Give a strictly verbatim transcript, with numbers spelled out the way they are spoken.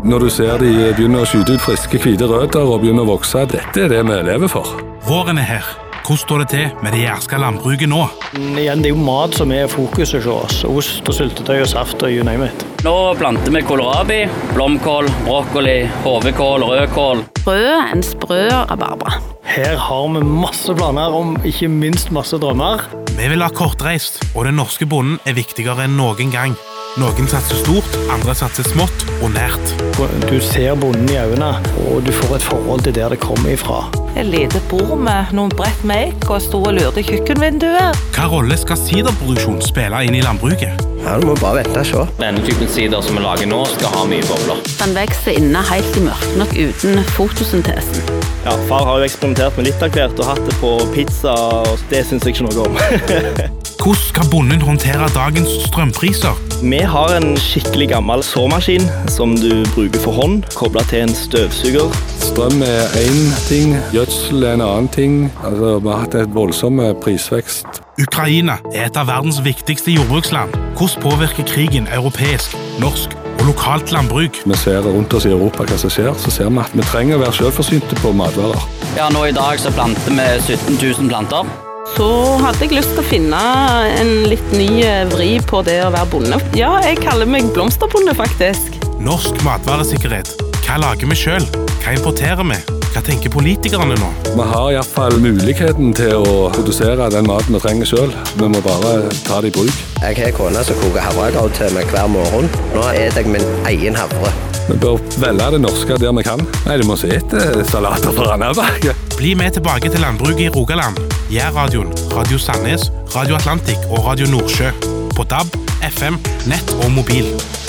Når du ser de begynner å skyte ut friske hvite røtter og begynner å vokse, dette er det vi lever for. Våren er her. Hvordan står det til med det jærska landbruket nå? Igjen, det er jo mat som er fokuset hos oss. Ost og syltetøy og saft og you name it. Nå planter vi kålrabi, blomkål, brokkoli, hovekål, rødkål. Brød, en sprø rabarbra. Her har vi masse planer om ikke minst masse drømmer. Vi vil ha kortreist, og den norske bonden er viktigere enn noen gang. Noen satser stort, andre satser smått og nært. Du ser bonden i øynene, og du får et forhold til der det kommer ifra. Et lite bord med noen brett meik og store lurte kjøkkenvinduer. Hva rolle skal siderproduksjon spille inn i landbruket? Ja, du må bare vente og se. Denne typen sider som vi lager nå skal ha mye bobler. Den vekster inne helt i mørk nok uten fotosyntesen. Ja, far har jo eksperimentert med litt av hvert og hatt det på pizza, og det synes jeg ikke noe om. Hvordan skal bonden håndtere dagens strømpriser? Vi har en skikkelig gammel såmaskin som du bruker for hånd, koblet til en støvsuger. Strøm er en ting, gjødsel er en annen ting. Altså, vi har hatt et voldsomt prisvekst. Ukraina er et av verdens viktigste jordbruksland. Hvordan påvirker krigen europeisk, norsk og lokalt landbruk? Vi ser rundt oss i Europa hva som skjer, så ser vi at vi trenger å være selvforsynte på matvarer. Ja, nå i dag så planter vi sytten tusen planter. Så hadde jeg lyst til å finne en litt ny vri på det å være bonde. Ja, jeg kaller meg blomsterbonde faktisk. Norsk matvaresikkerhet. Hva lager vi selv? Hva importerer vi? Hva tenker politikerne nå? Vi har i hvert fall muligheten til å produsere den maten vi trenger selv. Vi må bare ta det i bruk. Jeg har kone som koker havregrøt til meg hver morgen. Nå er jeg min egen havre. Vi bør velge det norske der vi kan. Nei, du må se etter salater fra Randaberg. Bli med tilbake til landbruket i Rogaland. Jærradioen, Radio Sandnes, Radio Atlantik og Radio Nordsjø. På D A B, F M, nett og mobil.